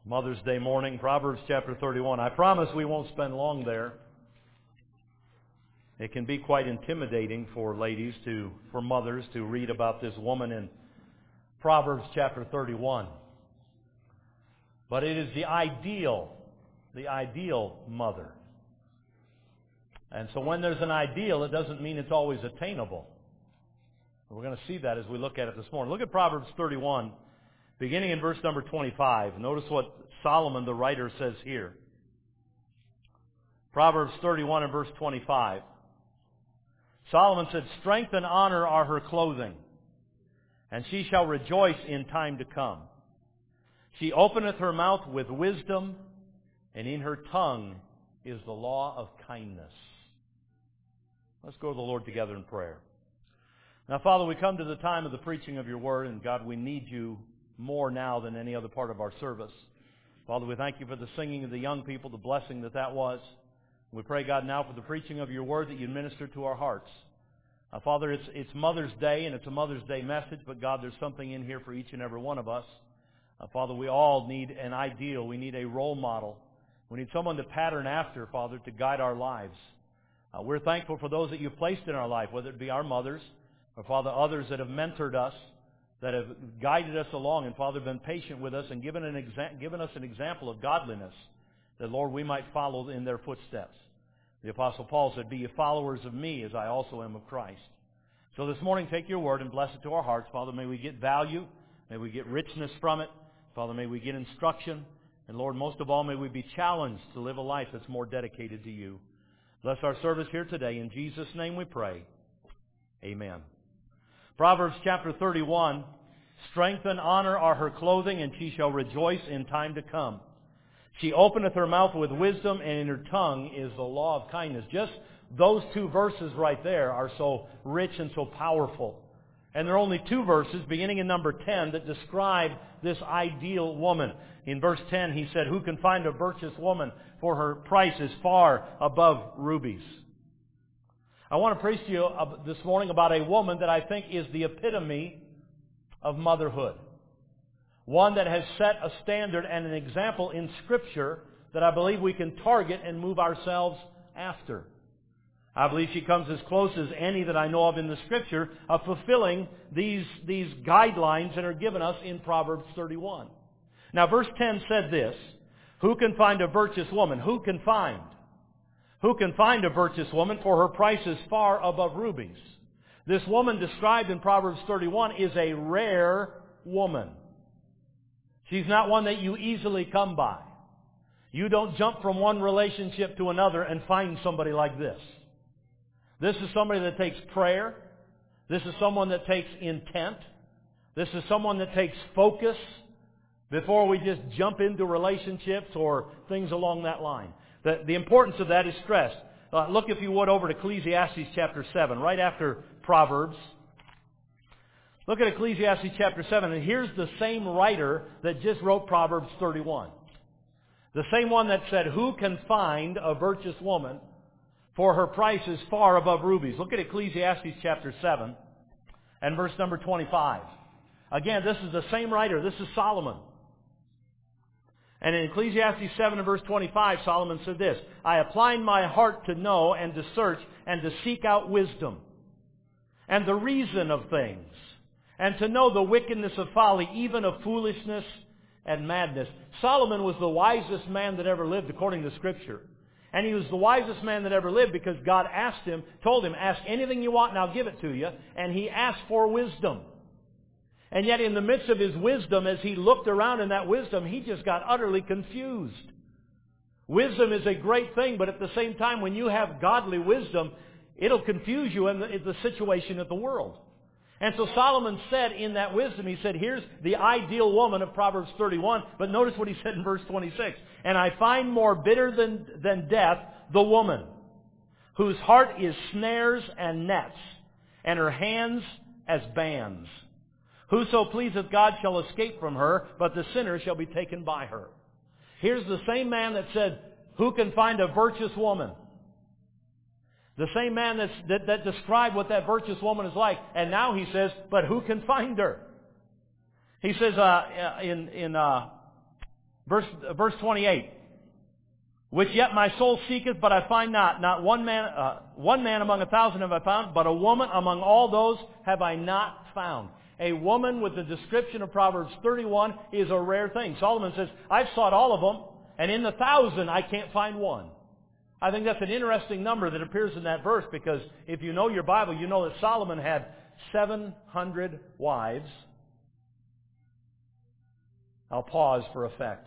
Mother's Day morning, Proverbs chapter 31. I promise we won't spend long there. It can be quite intimidating for for mothers to read about this woman in Proverbs chapter 31. But it is the ideal mother. And so when there's an ideal, it doesn't mean it's always attainable. We're going to see that as we look at it this morning. Look at Proverbs 31, beginning in verse number 25. Notice what Solomon, the writer, says here. Proverbs 31 and verse 25. Solomon said, "Strength and honor are her clothing, and she shall rejoice in time to come. She openeth her mouth with wisdom, and in her tongue is the law of kindness." Let's go to the Lord together in prayer. Now, Father, we come to the time of the preaching of your word, and God, we need you more now than any other part of our service. Father, we thank you for the singing of the young people, the blessing that was. We pray, God, now for the preaching of your word that you minister to our hearts. Father, it's Mother's Day, and it's a Mother's Day message, but God, there's something in here for each and every one of us. Father, we all need an ideal. We need a role model. We need someone to pattern after, Father, to guide our lives. We're thankful for those that you've placed in our life, whether it be our mothers or, Father, others that have mentored us, that have guided us along, and, Father, been patient with us and given us an example of godliness, that, Lord, we might follow in their footsteps. The Apostle Paul said, "Be ye followers of me as I also am of Christ." So this morning, take your word and bless it to our hearts. Father, may we get value. May we get richness from it. Father, may we get instruction. And Lord, most of all, may we be challenged to live a life that's more dedicated to you. Bless our service here today. In Jesus' name we pray. Amen. Proverbs chapter 31, "Strength and honor are her clothing, and she shall rejoice in time to come. She openeth her mouth with wisdom, and in her tongue is the law of kindness." Just those two verses right there are so rich and so powerful. And there are only two verses, beginning in number 10, that describe this ideal woman. In verse 10, he said, "Who can find a virtuous woman? For her price is far above rubies." I want to preach to you this morning about a woman that I think is the epitome of motherhood. One that has set a standard and an example in Scripture that I believe we can target and move ourselves after. I believe she comes as close as any that I know of in the Scripture of fulfilling these guidelines that are given us in Proverbs 31. Now, verse 10 said this, "Who can find a virtuous woman?" Who can find? Who can find a virtuous woman? For her price is far above rubies. This woman described in Proverbs 31 is a rare woman. She's not one that you easily come by. You don't jump from one relationship to another and find somebody like this. This is somebody that takes prayer. This is someone that takes intent. This is someone that takes focus before we just jump into relationships or things along that line. The importance of that is stressed. Look, if you would, over to Ecclesiastes chapter 7, right after Proverbs. Look at Ecclesiastes chapter 7, and here's the same writer that just wrote Proverbs 31. The same one that said, "Who can find a virtuous woman? For her price is far above rubies." Look at Ecclesiastes chapter 7 and verse number 25. Again, this is the same writer. This is Solomon. And in Ecclesiastes 7 and verse 25, Solomon said this, "I apply my heart to know and to search and to seek out wisdom and the reason of things, and to know the wickedness of folly, even of foolishness and madness." Solomon was the wisest man that ever lived according to Scripture. And he was the wisest man that ever lived because God told him, "Ask anything you want and I'll give it to you." And he asked for wisdom. And yet in the midst of his wisdom, as he looked around in that wisdom, he just got utterly confused. Wisdom is a great thing, but at the same time, when you have godly wisdom, it'll confuse you in the situation of the world. And so Solomon said in that wisdom, he said, here's the ideal woman of Proverbs 31, but notice what he said in verse 26. "And I find more bitter than death the woman, whose heart is snares and nets, and her hands as bands. Whoso pleaseth God shall escape from her, but the sinner shall be taken by her." Here's the same man that said, "Who can find a virtuous woman?" The same man that described what that virtuous woman is like. And now he says, "But who can find her?" He says in Verse 28. Which yet my soul seeketh, but I find not. Not one man among 1,000 have I found, but a woman among all those have I not found. A woman with the description of Proverbs 31 is a rare thing. Solomon says, I've sought all of them, and in the 1,000 I can't find one. I think that's an interesting number that appears in that verse, because if you know your Bible, you know that Solomon had 700 wives. I'll pause for effect.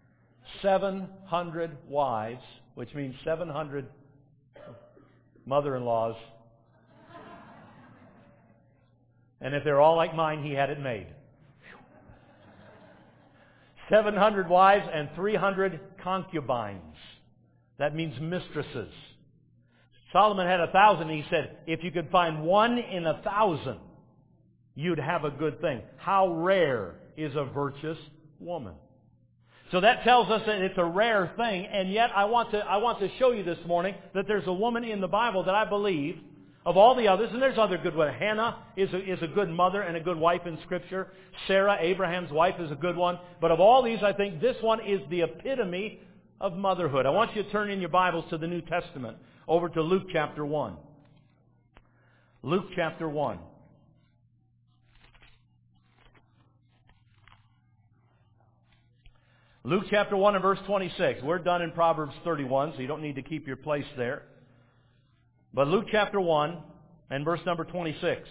700 wives, which means 700 mother-in-laws. And if they're all like mine, he had it made. 700 wives and 300 concubines. That means mistresses. Solomon had 1,000. He said, if you could find one in 1,000, you'd have a good thing. How rare is a virtuous woman? So that tells us that it's a rare thing, and yet I want to show you this morning that there's a woman in the Bible that I believe, of all the others, and there's other good ones. Hannah is a good mother and a good wife in Scripture. Sarah, Abraham's wife, is a good one. But of all these, I think this one is the epitome of motherhood. I want you to turn in your Bibles to the New Testament, over to Luke chapter 1. Luke chapter 1. Luke chapter 1 and verse 26. We're done in Proverbs 31, so you don't need to keep your place there. But Luke chapter 1 and verse number 26.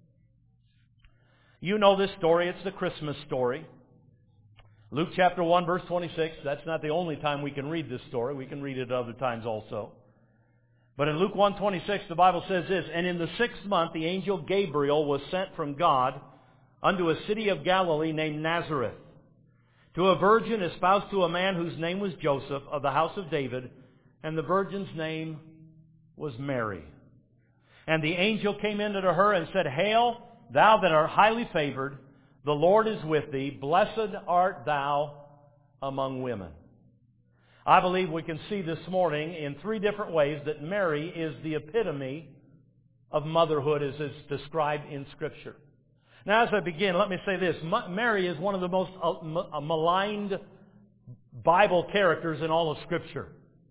You know this story. It's the Christmas story. Luke chapter 1 verse 26. That's not the only time we can read this story. We can read it at other times also. But in Luke 1:26, the Bible says this, And in the 6th month the angel Gabriel was sent from God unto a city of Galilee named Nazareth, to a virgin espoused to a man whose name was Joseph, of the house of David, and the virgin's name was Mary. And the angel came in unto her and said, Hail, thou that art highly favored, the Lord is with thee. Blessed art thou among women. I believe we can see this morning in 3 different ways that Mary is the epitome of motherhood as is described in Scripture. Now, as I begin, let me say this. Mary is one of the most maligned Bible characters in all of Scripture.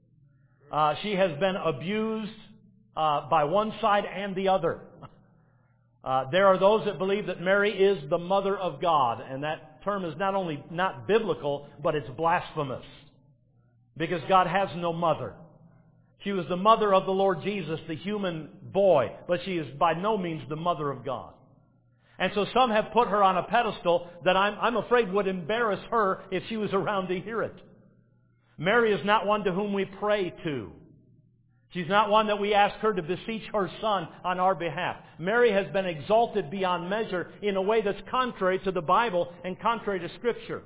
She has been abused by one side and the other. There are those that believe that Mary is the mother of God, and that term is not only not biblical, but it's blasphemous, because God has no mother. She was the mother of the Lord Jesus, the human boy, but she is by no means the mother of God. And so some have put her on a pedestal that I'm afraid would embarrass her if she was around to hear it. Mary is not one to whom we pray to. She's not one that we ask her to beseech her Son on our behalf. Mary has been exalted beyond measure in a way that's contrary to the Bible and contrary to Scripture.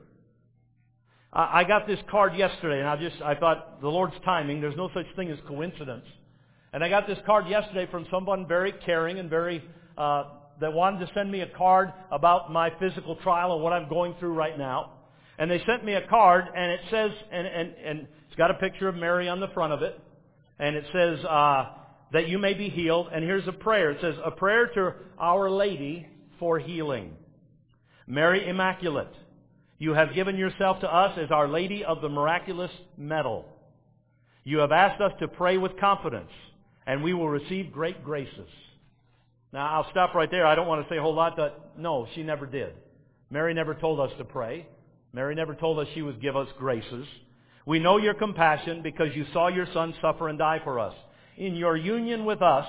I got this card yesterday, and I thought, the Lord's timing, there's no such thing as coincidence. And I got this card yesterday from someone very caring and very that wanted to send me a card about my physical trial and what I'm going through right now. And they sent me a card, and it says, and it's got a picture of Mary on the front of it, and it says that you may be healed. And here's a prayer. It says, a prayer to Our Lady for healing. Mary Immaculate, you have given yourself to us as Our Lady of the Miraculous Medal. You have asked us to pray with confidence, and we will receive great graces. Now, I'll stop right there. I don't want to say a whole lot, but no, she never did. Mary never told us to pray. Mary never told us she would give us graces. We know your compassion because you saw your Son suffer and die for us. In your union with us,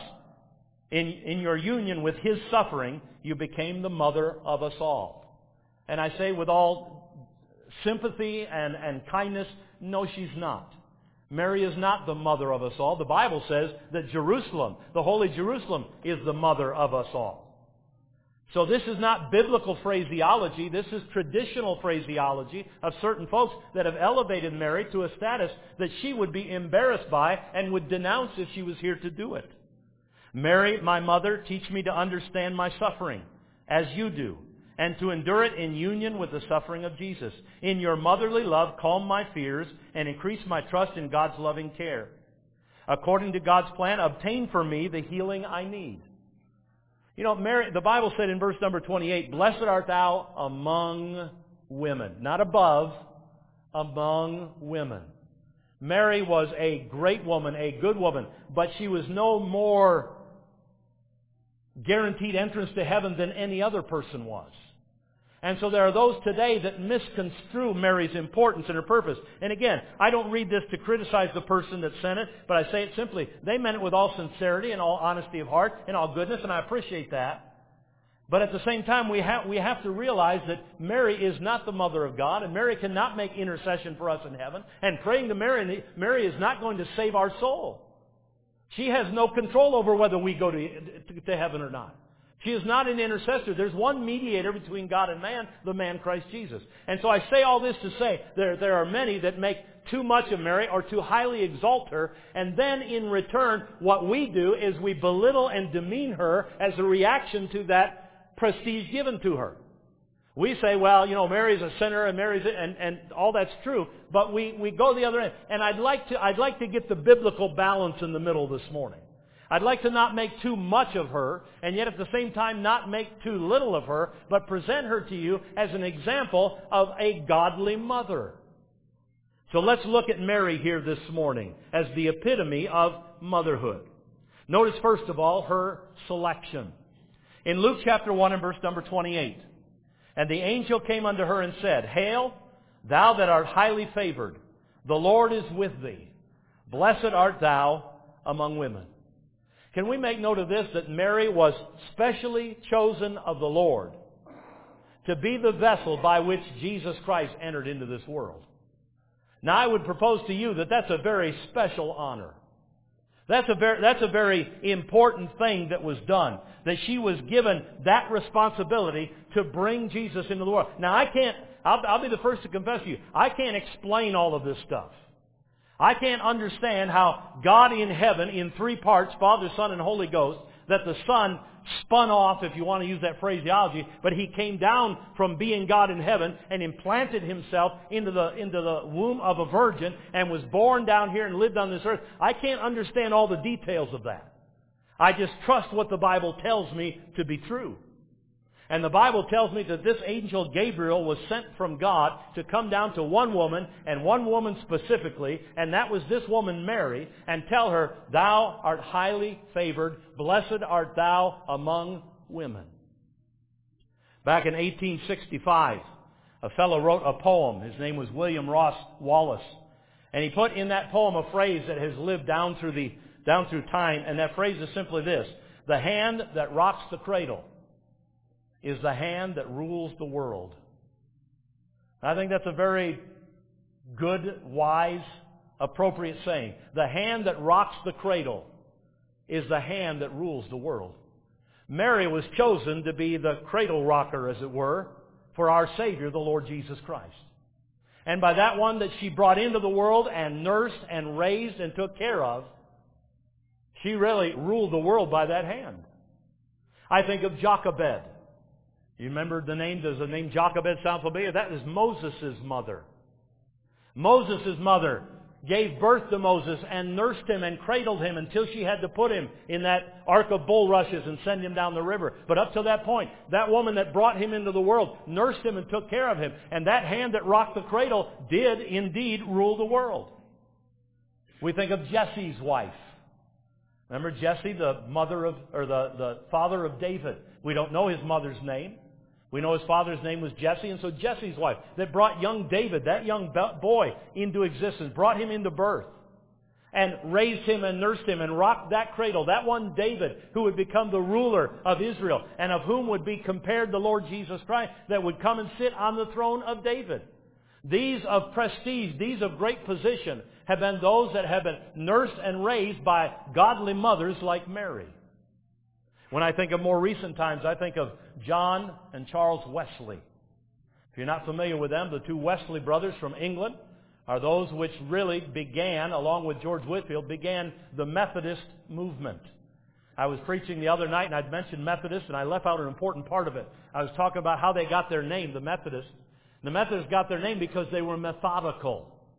in your union with His suffering, you became the mother of us all. And I say with all sympathy and kindness, no, she's not. Mary is not the mother of us all. The Bible says that Jerusalem, the holy Jerusalem, is the mother of us all. So this is not biblical phraseology. This is traditional phraseology of certain folks that have elevated Mary to a status that she would be embarrassed by and would denounce if she was here to do it. Mary, my mother, teach me to understand my suffering as you do, and to endure it in union with the suffering of Jesus. In your motherly love, calm my fears and increase my trust in God's loving care. According to God's plan, obtain for me the healing I need. You know, Mary, the Bible said in verse number 28, Blessed art thou among women. Not above, among women. Mary was a great woman, a good woman, but she was no more guaranteed entrance to heaven than any other person was. And so there are those today that misconstrue Mary's importance and her purpose. And again, I don't read this to criticize the person that sent it, but I say it simply. They meant it with all sincerity and all honesty of heart and all goodness, and I appreciate that. But at the same time, we have to realize that Mary is not the mother of God, and Mary cannot make intercession for us in heaven. And praying to Mary is not going to save our soul. She has no control over whether we go to heaven or not. She is not an intercessor. There's one mediator between God and man, the man Christ Jesus. And so I say all this to say there are many that make too much of Mary or too highly exalt her, and then in return what we do is we belittle and demean her as a reaction to that prestige given to her. We say, well, Mary's a sinner and all that's true, but we go the other end. And I'd like to get the biblical balance in the middle this morning. I'd like to not make too much of her, and yet at the same time not make too little of her, but present her to you as an example of a godly mother. So let's look at Mary here this morning as the epitome of motherhood. Notice first of all her selection. In Luke chapter 1 and verse number 28, "And the angel came unto her and said, Hail, thou that art highly favored, the Lord is with thee. Blessed art thou among women." Can we make note of this, that Mary was specially chosen of the Lord to be the vessel by which Jesus Christ entered into this world? Now I would propose to you that that's a very special honor. That's a very important thing that was done. That she was given that responsibility to bring Jesus into the world. Now I'll be the first to confess to you, I can't explain all of this stuff. I can't understand how God in heaven, in three parts, Father, Son, and Holy Ghost, that the Son spun off, if you want to use that phraseology, but He came down from being God in heaven and implanted Himself into the womb of a virgin and was born down here and lived on this earth. I can't understand all the details of that. I just trust what the Bible tells me to be true. And the Bible tells me that this angel Gabriel was sent from God to come down to one woman, and one woman specifically, and that was this woman Mary, and tell her, "Thou art highly favored, blessed art thou among women." Back in 1865, a fellow wrote a poem. His name was William Ross Wallace. And he put in that poem a phrase that has lived down through time, and that phrase is simply this: "The hand that rocks the cradle is the hand that rules the world." I think that's a very good, wise, appropriate saying. The hand that rocks the cradle is the hand that rules the world. Mary was chosen to be the cradle rocker, as it were, for our Savior, the Lord Jesus Christ. And by that one that she brought into the world and nursed and raised and took care of, she really ruled the world by that hand. I think of Jochebed. You remember the name? Does the name Jochebed sound familiar? That is Moses' mother. Moses' mother gave birth to Moses and nursed him and cradled him until she had to put him in that ark of bulrushes and send him down the river. But up to that point, that woman that brought him into the world nursed him and took care of him. And that hand that rocked the cradle did indeed rule the world. We think of Jesse's wife. Remember Jesse, the father of David. We don't know his mother's name. We know his father's name was Jesse, and so Jesse's wife that brought young David, that young boy, into existence, brought him into birth, and raised him and nursed him and rocked that cradle. That one David who would become the ruler of Israel, and of whom would be compared the Lord Jesus Christ, that would come and sit on the throne of David. These of prestige, these of great position, have been those that have been nursed and raised by godly mothers like Mary. When I think of more recent times, I think of John and Charles Wesley. If you're not familiar with them, the two Wesley brothers from England are those which really began, along with George Whitefield, began the Methodist movement. I was preaching the other night, and I'd mentioned Methodist, and I left out an important part of it. I was talking about how they got their name, the Methodists. The Methodists got their name because they were methodical.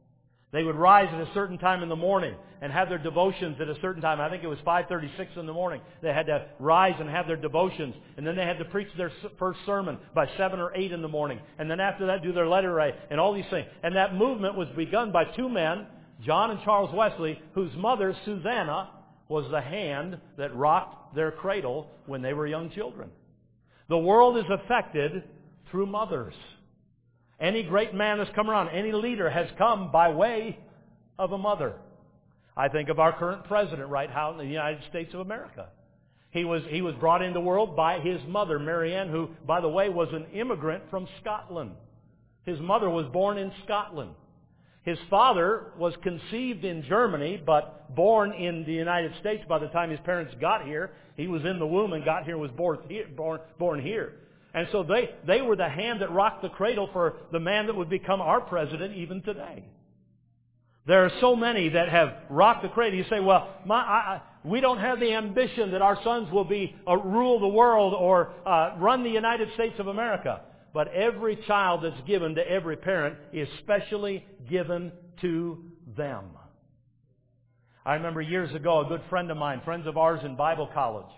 They would rise at a certain time in the morning and have their devotions at a certain time. I think it was 5:36 in the morning. They had to rise and have their devotions. And then they had to preach their first sermon by 7 or 8 in the morning. And then after that, do their letter write and all these things. And that movement was begun by two men, John and Charles Wesley, whose mother, Susanna, was the hand that rocked their cradle when they were young children. The world is affected through mothers. Any great man that's come around, any leader has come by way of a mother. I think of our current president right now in the United States of America. He was brought into the world by his mother, Mary Ann, who, by the way, was an immigrant from Scotland. His mother was born in Scotland. His father was conceived in Germany, but born in the United States. By the time his parents got here, he was in the womb and got here, was born here. And so they were the hand that rocked the cradle for the man that would become our president even today. There are so many that have rocked the cradle. You say, well, we don't have the ambition that our sons will rule the world or run the United States of America. But every child that's given to every parent is specially given to them. I remember years ago, a good friend of mine, friends of ours in Bible college,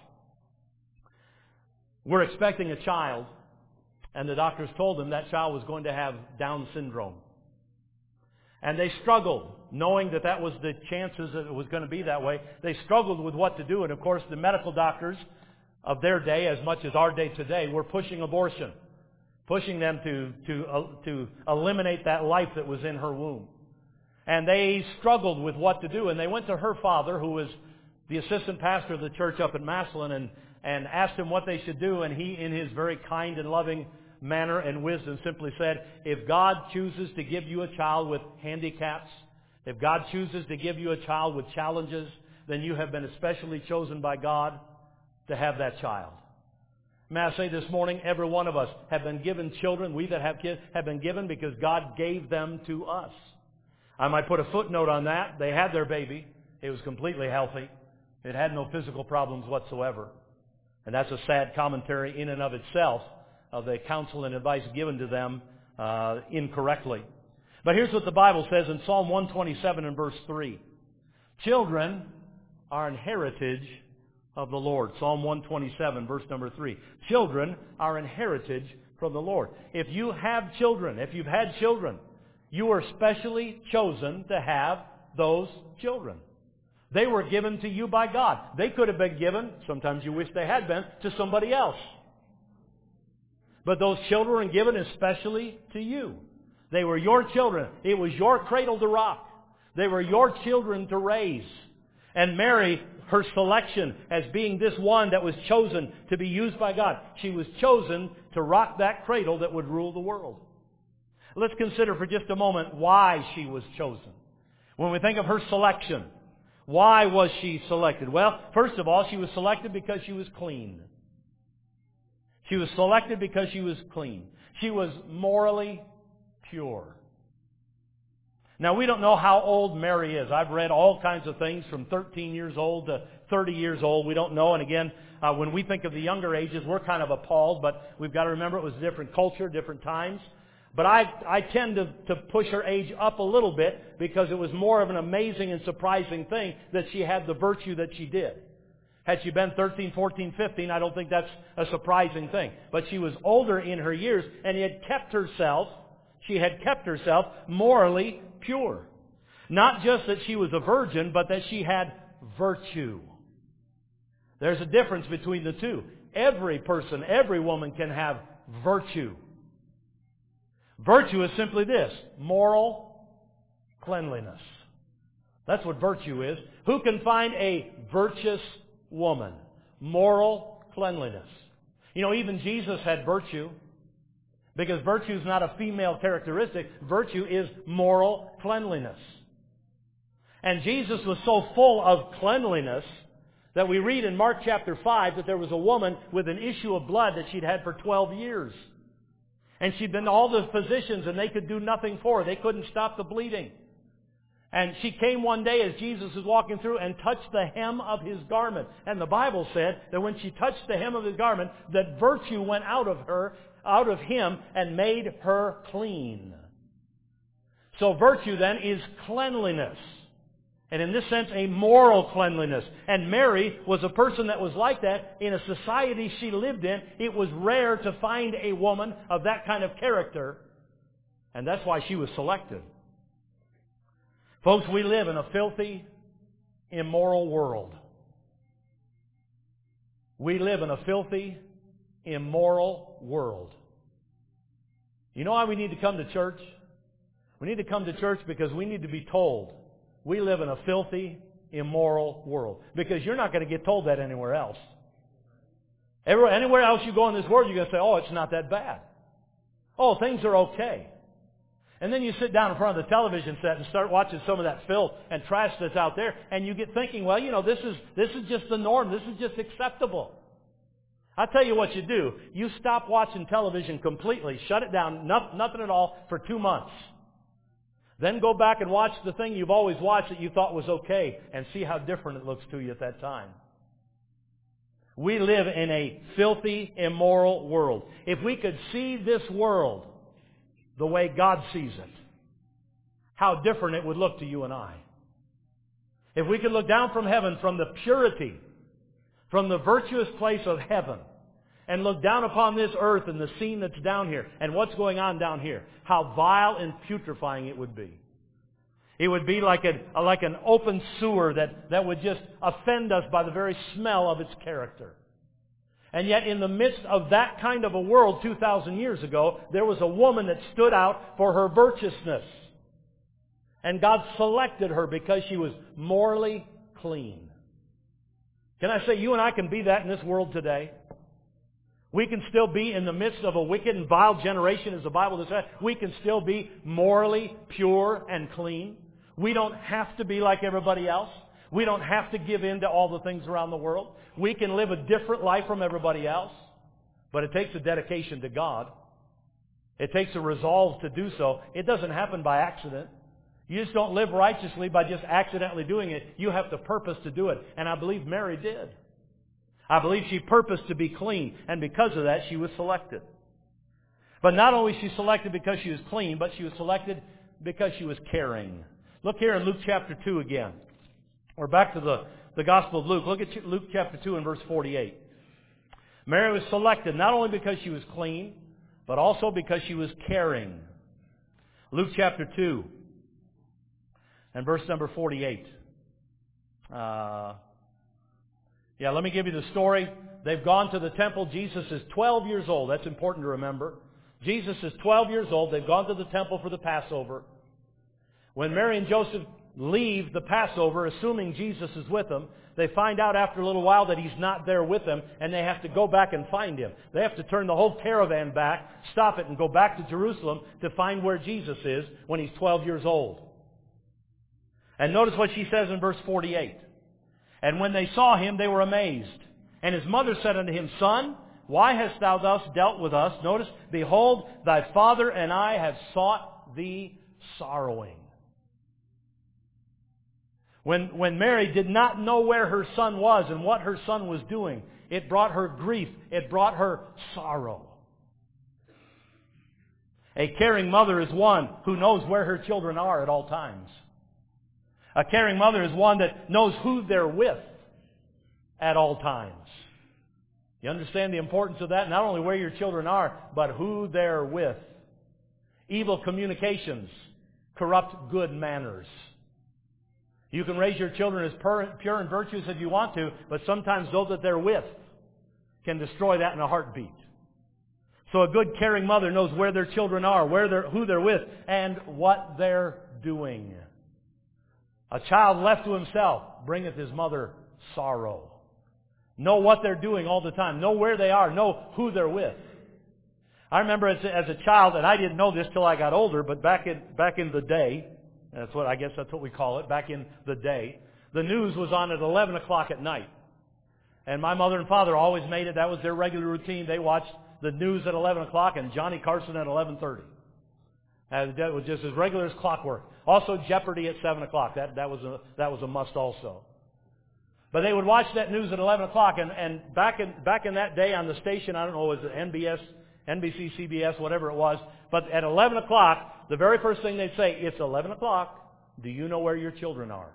were expecting a child, and the doctors told them that child was going to have Down syndrome. And they struggled, knowing that was the chances that it was going to be that way. They struggled with what to do. And of course, the medical doctors of their day, as much as our day today, were pushing abortion, pushing them to eliminate that life that was in her womb. And they struggled with what to do. And they went to her father, who was the assistant pastor of the church up in Massillon, and asked him what they should do. And he, in his very kind and loving manner and wisdom, simply said, if God chooses to give you a child with handicaps, if God chooses to give you a child with challenges, then you have been especially chosen by God to have that child. May I say this morning, every one of us have been given children. We that have kids have been given because God gave them to us. I might put a footnote on that. They had their baby. It was completely healthy. It had no physical problems whatsoever. And that's a sad commentary in and of itself of the counsel and advice given to them incorrectly. But here's what the Bible says in Psalm 127 and verse 3. Children are an heritage of the Lord. Psalm 127, verse number 3. Children are an heritage from the Lord. If you have children, if you've had children, you are specially chosen to have those children. They were given to you by God. They could have been given, sometimes you wish they had been, to somebody else. But those children were given especially to you. They were your children. It was your cradle to rock. They were your children to raise. And Mary, her selection as being this one that was chosen to be used by God, she was chosen to rock that cradle that would rule the world. Let's consider for just a moment why she was chosen. When we think of her selection, why was she selected? Well, first of all, she was selected because she was clean. She was selected because she was clean. She was morally pure. Now, we don't know how old Mary is. I've read all kinds of things from 13 years old to 30 years old. We don't know. And again, when we think of the younger ages, we're kind of appalled. But we've got to remember it was a different culture, different times. But I tend to push her age up a little bit because it was more of an amazing and surprising thing that she had the virtue that she did. Had she been 13, 14, 15, I don't think that's a surprising thing. But she was older in her years, and she had kept herself morally pure. Not just that she was a virgin, but that she had virtue. There's a difference between the two. Every person, every woman can have virtue. Virtue is simply this: moral cleanliness. That's what virtue is. Who can find a virtuous woman? Moral cleanliness. You know, even Jesus had virtue. Because virtue is not a female characteristic. Virtue is moral cleanliness. And Jesus was so full of cleanliness that we read in Mark chapter 5 that there was a woman with an issue of blood that she'd had for 12 years. And she'd been to all the physicians and they could do nothing for her. They couldn't stop the bleeding. And she came one day as Jesus was walking through and touched the hem of His garment. And the Bible said that when she touched the hem of His garment, that virtue went out of Him, and made her clean. So virtue then is cleanliness. And in this sense, a moral cleanliness. And Mary was a person that was like that. In a society she lived in, it was rare to find a woman of that kind of character. And that's why she was selected. Folks, we live in a filthy, immoral world. We live in a filthy, immoral world. You know why we need to come to church? We need to come to church because we need to be told we live in a filthy, immoral world. Because you're not going to get told that anywhere else. Anywhere else you go in this world, you're going to say, oh, it's not that bad. Oh, things are okay. And then you sit down in front of the television set and start watching some of that filth and trash that's out there, and you get thinking, well, this is just the norm. This is just acceptable. I'll tell you what you do. You stop watching television completely. Shut it down. Nothing at all for 2 months. Then go back and watch the thing you've always watched that you thought was okay and see how different it looks to you at that time. We live in a filthy, immoral world. If we could see this world the way God sees it, how different it would look to you and I. If we could look down from heaven, from the purity, from the virtuous place of heaven, and look down upon this earth and the scene that's down here and what's going on down here, how vile and putrefying it would be. It would be like an open sewer that would just offend us by the very smell of its character. And yet in the midst of that kind of a world 2,000 years ago, there was a woman that stood out for her virtuousness. And God selected her because she was morally clean. Can I say you and I can be that in this world today? We can still be in the midst of a wicked and vile generation, as the Bible says. We can still be morally pure and clean. We don't have to be like everybody else. We don't have to give in to all the things around the world. We can live a different life from everybody else. But it takes a dedication to God. It takes a resolve to do so. It doesn't happen by accident. You just don't live righteously by just accidentally doing it. You have to purpose to do it. And I believe Mary did. I believe she purposed to be clean, and because of that, she was selected. But not only was she selected because she was clean, but she was selected because she was caring. Look here in Luke chapter 2 again. We're back to the Gospel of Luke. Look at Luke chapter 2 and verse 48. Mary was selected not only because she was clean, but also because she was caring. Luke chapter 2 and verse number 48. Let me give you the story. They've gone to the temple. Jesus is 12 years old. That's important to remember. Jesus is 12 years old. They've gone to the temple for the Passover. When Mary and Joseph leave the Passover, assuming Jesus is with them, they find out after a little while that He's not there with them, and they have to go back and find Him. They have to turn the whole caravan back, stop it, and go back to Jerusalem to find where Jesus is when He's 12 years old. And notice what she says in verse 48. And when they saw Him, they were amazed. And His mother said unto Him, Son, why hast thou thus dealt with us? Notice, behold, thy father and I have sought thee sorrowing. When Mary did not know where her son was and what her son was doing, it brought her grief. It brought her sorrow. A caring mother is one who knows where her children are at all times. A caring mother is one that knows who they're with at all times. You understand the importance of that? Not only where your children are, but who they're with. Evil communications corrupt good manners. You can raise your children as pure and virtuous if you want to, but sometimes those that they're with can destroy that in a heartbeat. So a good caring mother knows where their children are, who they're with, and what they're doing. A child left to himself bringeth his mother sorrow. Know what they're doing all the time. Know where they are. Know who they're with. I remember as a child, and I didn't know this till I got older, but back in the day, that's what we call it, back in the day, the news was on at 11 o'clock at night. And my mother and father always made it. That was their regular routine. They watched the news at 11 o'clock and Johnny Carson at 11:30. That was just as regular as clockwork. Also Jeopardy at 7 o'clock. That was a must also. But they would watch that news at 11 o'clock. And back in that day on the station, I don't know, was it NBC, CBS, whatever it was. But at 11 o'clock, the very first thing they'd say, it's 11 o'clock. Do you know where your children are?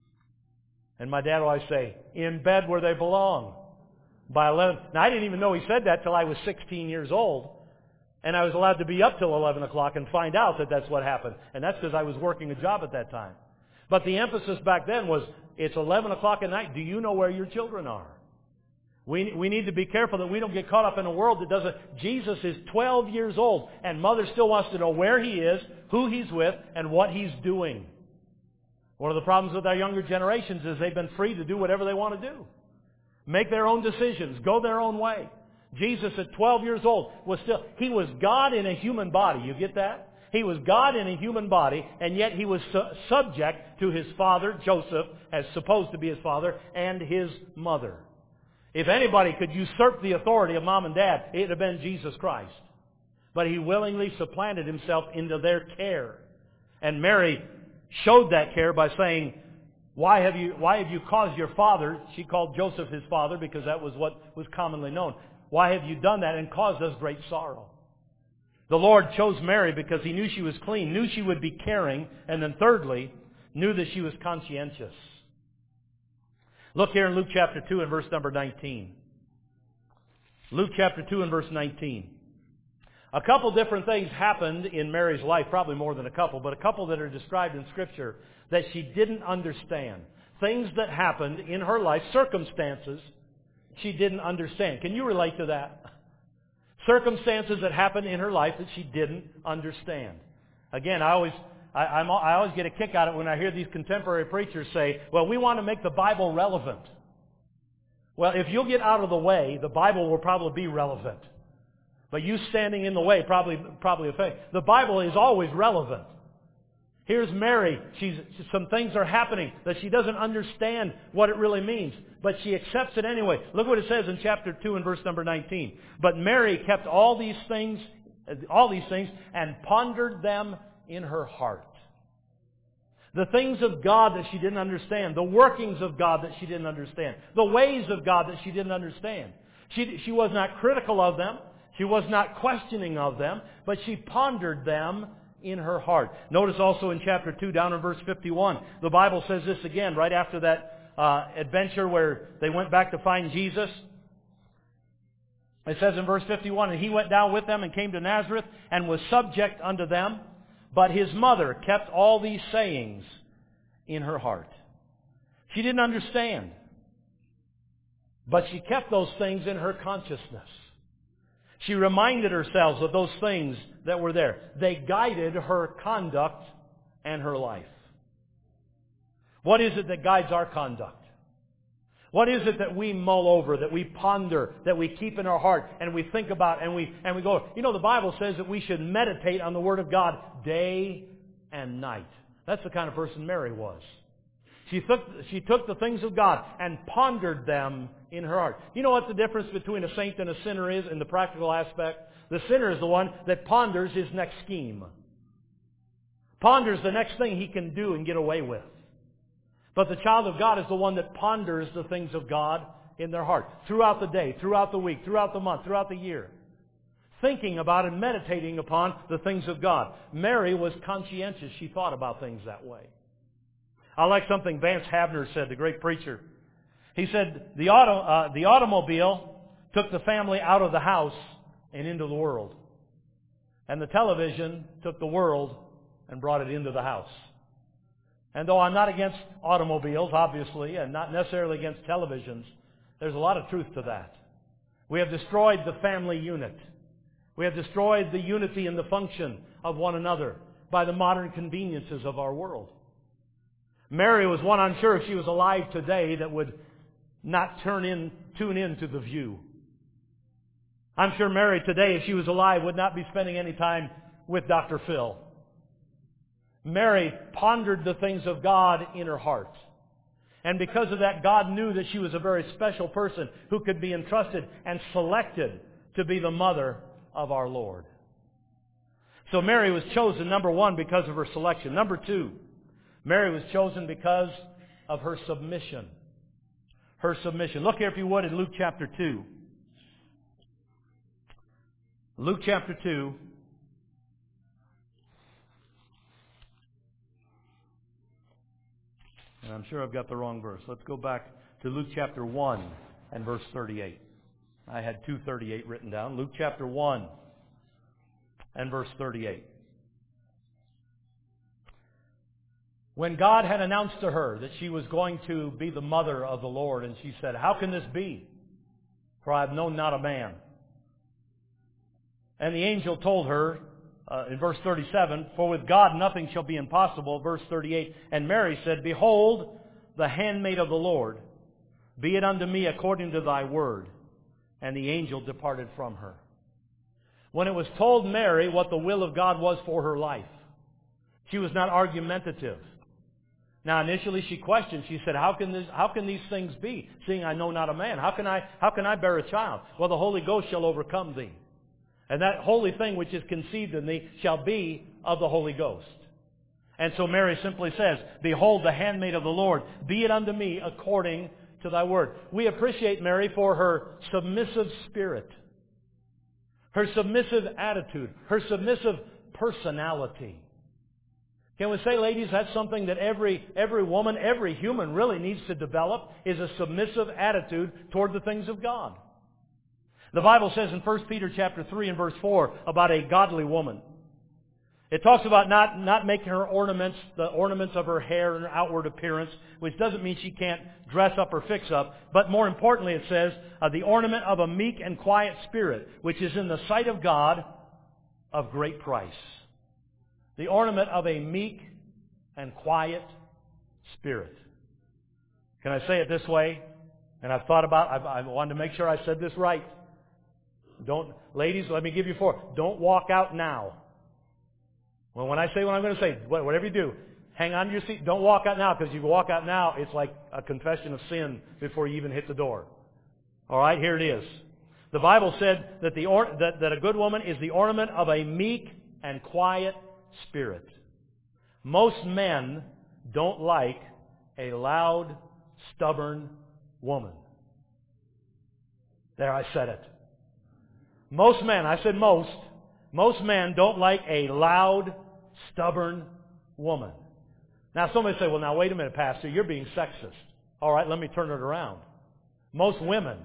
And my dad would always say, in bed where they belong. By 11. Now, I didn't even know he said that till I was 16 years old. And I was allowed to be up till 11 o'clock and find out that that's what happened. And that's because I was working a job at that time. But the emphasis back then was, it's 11 o'clock at night. Do you know where your children are? We need to be careful that we don't get caught up in a world that doesn't. Jesus is 12 years old, and Mother still wants to know where He is, who He's with, and what He's doing. One of the problems with our younger generations is they've been free to do whatever they want to do. Make their own decisions, go their own way. Jesus at 12 years old He was God in a human body. You get that? He was God in a human body, and yet He was subject to His father, Joseph, as supposed to be His father, and His mother. If anybody could usurp the authority of mom and dad, it would have been Jesus Christ. But He willingly supplanted Himself into their care. And Mary showed that care by saying, why have you caused your father, she called Joseph his father because that was what was commonly known. Why have you done that and caused us great sorrow? The Lord chose Mary because He knew she was clean, knew she would be caring, and then thirdly, knew that she was conscientious. Look here in Luke chapter 2 and verse number 19. Luke chapter 2 and verse 19. A couple different things happened in Mary's life, probably more than a couple, but a couple that are described in Scripture that she didn't understand. Things that happened in her life, circumstances she didn't understand. Can you relate to that? Circumstances that happened in her life that she didn't understand. Again, I always get a kick out of it when I hear these contemporary preachers say, well, we want to make the Bible relevant. Well, if you'll get out of the way, the Bible will probably be relevant. But you standing in the way probably affect. The Bible is always relevant. Here's Mary. Some things are happening that she doesn't understand what it really means. But she accepts it anyway. Look what it says in chapter 2 and verse number 19. But Mary kept all these things and pondered them in her heart. The things of God that she didn't understand. The workings of God that she didn't understand. The ways of God that she didn't understand. She was not critical of them. She was not questioning of them. But she pondered them in her heart. Notice also in chapter 2, down in verse 51, the Bible says this again, right after that adventure where they went back to find Jesus. It says in verse 51, and He went down with them and came to Nazareth and was subject unto them. But His mother kept all these sayings in her heart. She didn't understand. But she kept those things in her consciousness. She reminded herself of those things that were there. They guided her conduct and her life. What is it that guides our conduct? What is it that we mull over, that we ponder, that we keep in our heart, and we think about, and we go, the Bible says that we should meditate on the Word of God day and night. That's the kind of person Mary was. She took the things of God and pondered them in her heart. You know what the difference between a saint and a sinner is in the practical aspect? The sinner is the one that ponders his next scheme. Ponders the next thing he can do and get away with. But the child of God is the one that ponders the things of God in their heart. Throughout the day, throughout the week, throughout the month, throughout the year. Thinking about and meditating upon the things of God. Mary was conscientious. She thought about things that way. I like something Vance Havner said, the great preacher. He said, the automobile took the family out of the house and into the world. And the television took the world and brought it into the house. And though I'm not against automobiles, obviously, and not necessarily against televisions, there's a lot of truth to that. We have destroyed the family unit. We have destroyed the unity and the function of one another by the modern conveniences of our world. Mary was one, I'm sure, if she was alive today, that would not tune in to The View. I'm sure Mary today, if she was alive, would not be spending any time with Dr. Phil. Mary pondered the things of God in her heart. And because of that, God knew that she was a very special person who could be entrusted and selected to be the mother of our Lord. So Mary was chosen, number one, because of her selection. Number two, Mary was chosen because of her submission. Her submission. Look here, if you would, in Luke chapter 2. Luke chapter 2. And I'm sure I've got the wrong verse. Let's go back to Luke chapter 1 and verse 38. I had 2:38 written down. Luke chapter 1 and verse 38. When God had announced to her that she was going to be the mother of the Lord, and she said, "How can this be? For I have known not a man." And the angel told her, in verse 37, "For with God nothing shall be impossible." Verse 38, "And Mary said, Behold, the handmaid of the Lord, be it unto me according to thy word. And the angel departed from her." When it was told Mary what the will of God was for her life, she was not argumentative. Now initially she questioned. She said, how can these things be, seeing I know not a man? How can I bear a child? Well, the Holy Ghost shall overcome thee. And that holy thing which is conceived in thee shall be of the Holy Ghost. And so Mary simply says, "Behold, the handmaid of the Lord, be it unto me according to thy word." We appreciate Mary for her submissive spirit, her submissive attitude, her submissive personality. Can we say, ladies, that's something that every woman, every human really needs to develop, is a submissive attitude toward the things of God. The Bible says in 1 Peter chapter 3 and verse 4 about a godly woman. It talks about not making her ornaments, the ornaments of her hair and her outward appearance, which doesn't mean she can't dress up or fix up. But more importantly, it says, the ornament of a meek and quiet spirit, which is in the sight of God of great price. The ornament of a meek and quiet spirit. Can I say it this way? And I've thought about, I wanted to make sure I said this right. Ladies, let me give you 4. Don't walk out now. Well, when I say what I'm going to say, whatever you do, hang on to your seat. Don't walk out now, because if you walk out now, it's like a confession of sin before you even hit the door. All right, here it is. The Bible said that that a good woman is the ornament of a meek and quiet spirit. Most men don't like a loud, stubborn woman. There, I said it. Most men, I said most men don't like a loud, stubborn woman. Now somebody say, well, now wait a minute, Pastor, you're being sexist. All right, let me turn it around. Most women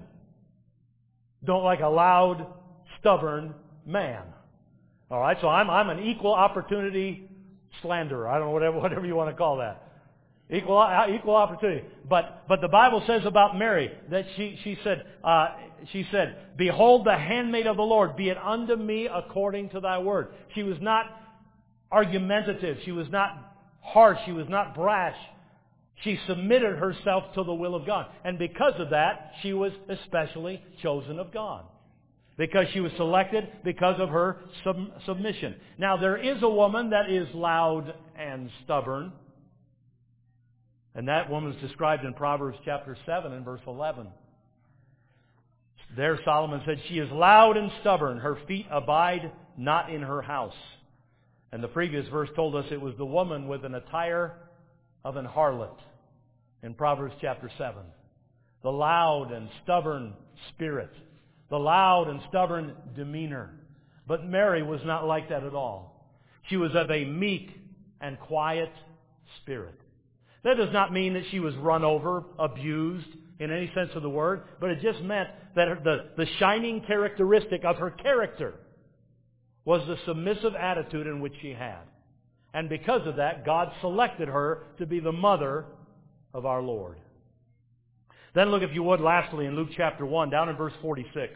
don't like a loud, stubborn man. All right, so I'm an equal opportunity slanderer. I don't know, whatever you want to call that. Equal opportunity. But the Bible says about Mary that she said, "Behold, the handmaid of the Lord, be it unto me according to thy word." She was not argumentative. She was not harsh. She was not brash. She submitted herself to the will of God. And because of that, she was especially chosen of God. Because she was selected because of her submission. Now, there is a woman that is loud and stubborn. And that woman is described in Proverbs chapter 7 and verse 11. There Solomon said, "She is loud and stubborn. Her feet abide not in her house." And the previous verse told us it was the woman with an attire of an harlot in Proverbs chapter 7. The loud and stubborn spirit. The loud and stubborn demeanor. But Mary was not like that at all. She was of a meek and quiet spirit. That does not mean that she was run over, abused, in any sense of the word, but it just meant that the shining characteristic of her character was the submissive attitude in which she had. And because of that, God selected her to be the mother of our Lord. Then look, if you would, lastly, in Luke chapter 1, down in verse 46.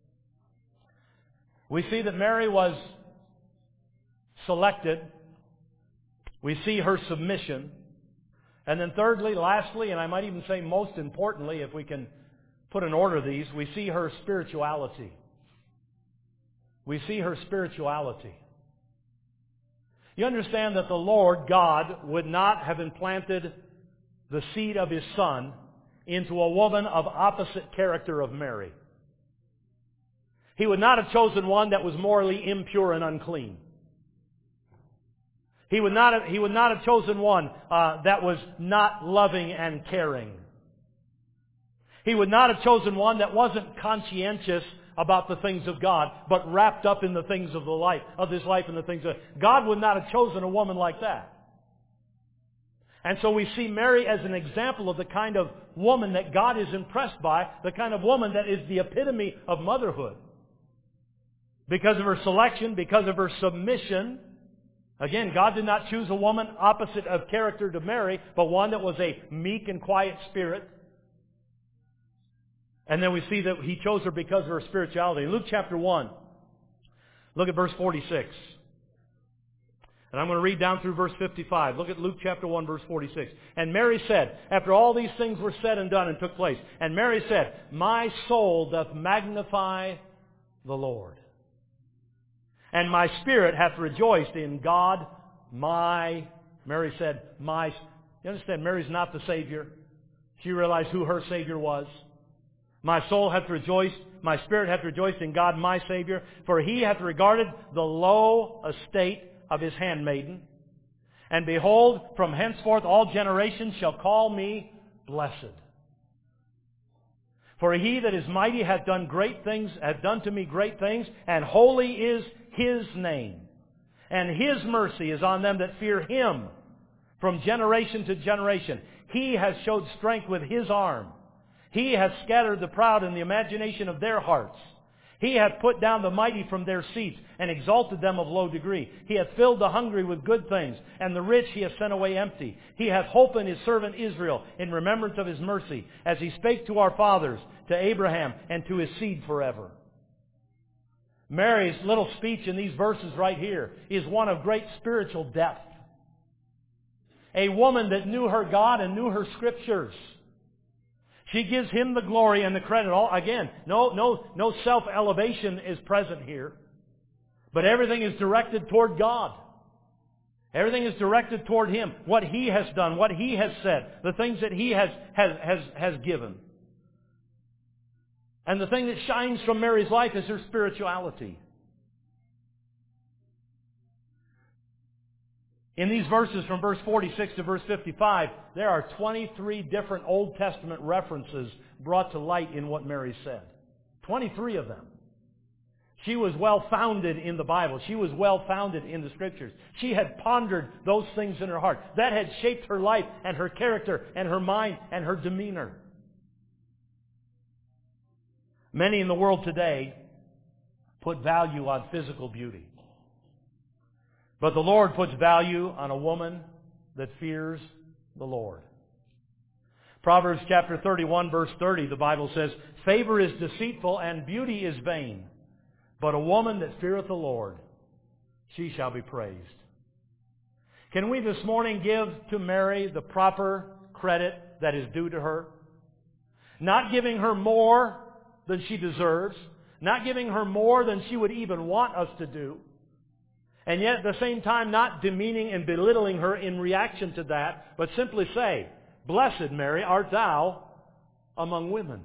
We see that Mary was selected. We see her submission. And then thirdly, lastly, and I might even say most importantly, if we can put in order these, we see her spirituality. We see her spirituality. You understand that the Lord God would not have implanted the seed of His Son into a woman of opposite character of Mary. He would not have chosen one that was morally impure and unclean. He would not have chosen one that was not loving and caring. He would not have chosen one that wasn't conscientious about the things of God, but wrapped up in the things of this life and the things of God would not have chosen a woman like that. And so we see Mary as an example of the kind of woman that God is impressed by, the kind of woman that is the epitome of motherhood. Because of her selection, because of her submission. Again, God did not choose a woman opposite of character to Mary, but one that was a meek and quiet spirit. And then we see that He chose her because of her spirituality. In Luke chapter 1, look at verse 46. And I'm going to read down through verse 55. Look at Luke chapter 1, verse 46. And Mary said, after all these things were said and done and took place, and Mary said, my soul doth magnify the Lord. And my spirit hath rejoiced in God Mary said, you understand, Mary's not the Savior. She realized who her Savior was. My soul hath rejoiced, my spirit hath rejoiced in God my Savior, for He hath regarded the low estate of His handmaiden. And behold, from henceforth all generations shall call me blessed. For He that is mighty hath done to me great things, and holy is His name. And His mercy is on them that fear Him from generation to generation. He has showed strength with His arm. He hath scattered the proud in the imagination of their hearts. He hath put down the mighty from their seats, and exalted them of low degree. He hath filled the hungry with good things, and the rich He hath sent away empty. He hath holpen His servant Israel in remembrance of His mercy, as He spake to our fathers, to Abraham, and to his seed forever. Mary's little speech in these verses right here is one of great spiritual depth. A woman that knew her God and knew her Scriptures. She gives Him the glory and the credit. Again, no self-elevation is present here. But everything is directed toward God. Everything is directed toward Him. What He has done, what He has said, the things that He has given. And the thing that shines from Mary's life is her spirituality. In these verses from verse 46 to verse 55, there are 23 different Old Testament references brought to light in what Mary said. 23 of them. She was well-founded in the Bible. She was well-founded in the Scriptures. She had pondered those things in her heart. That had shaped her life and her character and her mind and her demeanor. Many in the world today put value on physical beauty. But the Lord puts value on a woman that fears the Lord. Proverbs chapter 31, verse 30, the Bible says, favor is deceitful and beauty is vain, but a woman that feareth the Lord, she shall be praised. Can we this morning give to Mary the proper credit that is due to her? Not giving her more than she deserves, not giving her more than she would even want us to do, and yet at the same time not demeaning and belittling her in reaction to that, but simply say, blessed Mary art thou among women.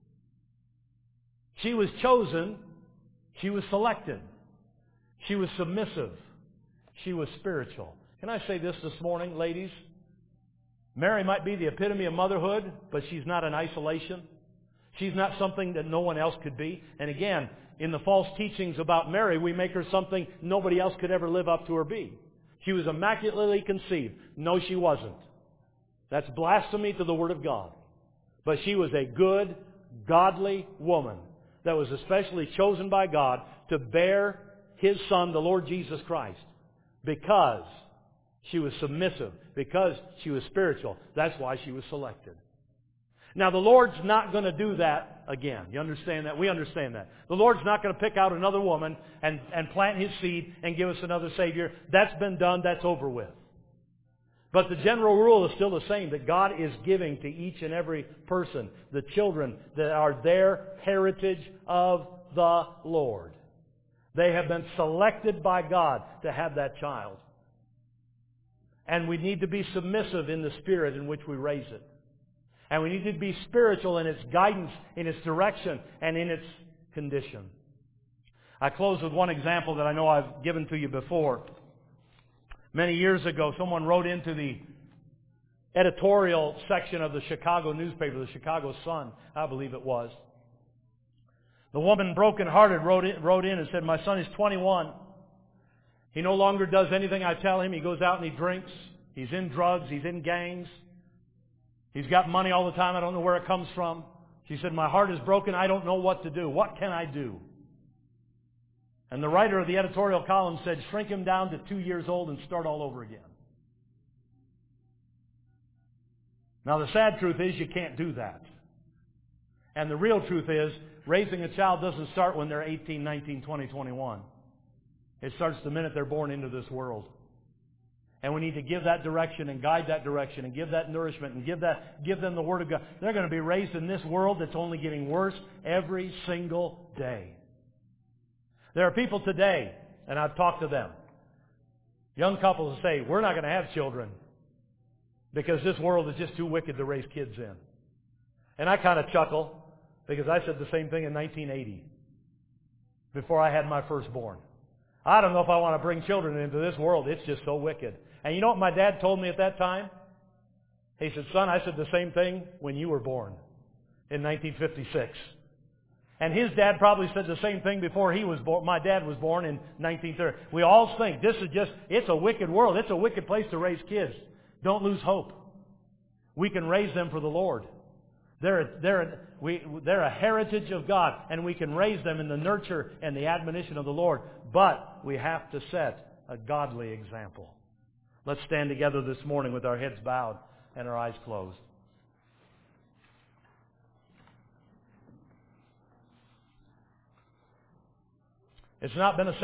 She was chosen, she was selected, she was submissive, she was spiritual. Can I say this morning, ladies? Mary might be the epitome of motherhood, but she's not in isolation. She's not something that no one else could be. And again, in the false teachings about Mary, we make her something nobody else could ever live up to or be. She was immaculately conceived. No, she wasn't. That's blasphemy to the Word of God. But she was a good, godly woman that was especially chosen by God to bear His Son, the Lord Jesus Christ, because she was submissive, because she was spiritual. That's why she was selected. Now, the Lord's not going to do that again. You understand that? We understand that. The Lord's not going to pick out another woman and plant His seed and give us another Savior. That's been done. That's over with. But the general rule is still the same, that God is giving to each and every person the children that are their heritage of the Lord. They have been selected by God to have that child. And we need to be submissive in the spirit in which we raise it. And we need to be spiritual in its guidance, in its direction, and in its condition. I close with one example that I know I've given to you before. Many years ago, someone wrote into the editorial section of the Chicago newspaper, the Chicago Sun, I believe it was. The woman, broken-hearted, wrote in and said, my son is 21. He no longer does anything I tell him. He goes out and he drinks. He's in drugs. He's in gangs. He's got money all the time. I don't know where it comes from. She said, my heart is broken. I don't know what to do. What can I do? And the writer of the editorial column said, shrink him down to 2 years old and start all over again. Now, the sad truth is you can't do that. And the real truth is, raising a child doesn't start when they're 18, 19, 20, 21. It starts the minute they're born into this world. And we need to give that direction and guide that direction and give that nourishment and give them the Word of God. They're going to be raised in this world that's only getting worse every single day. There are people today, and I've talked to them, young couples who say, we're not going to have children because this world is just too wicked to raise kids in. And I kind of chuckle because I said the same thing in 1980 before I had my firstborn. I don't know if I want to bring children into this world. It's just so wicked. And you know what my dad told me at that time? He said, son, I said the same thing when you were born in 1956. And his dad probably said the same thing before he was born. My dad was born in 1930. We all think it's a wicked world. It's a wicked place to raise kids. Don't lose hope. We can raise them for the Lord. They're a heritage of God, and we can raise them in the nurture and the admonition of the Lord. But we have to set a godly example. Let's stand together this morning with our heads bowed and our eyes closed. It's not been a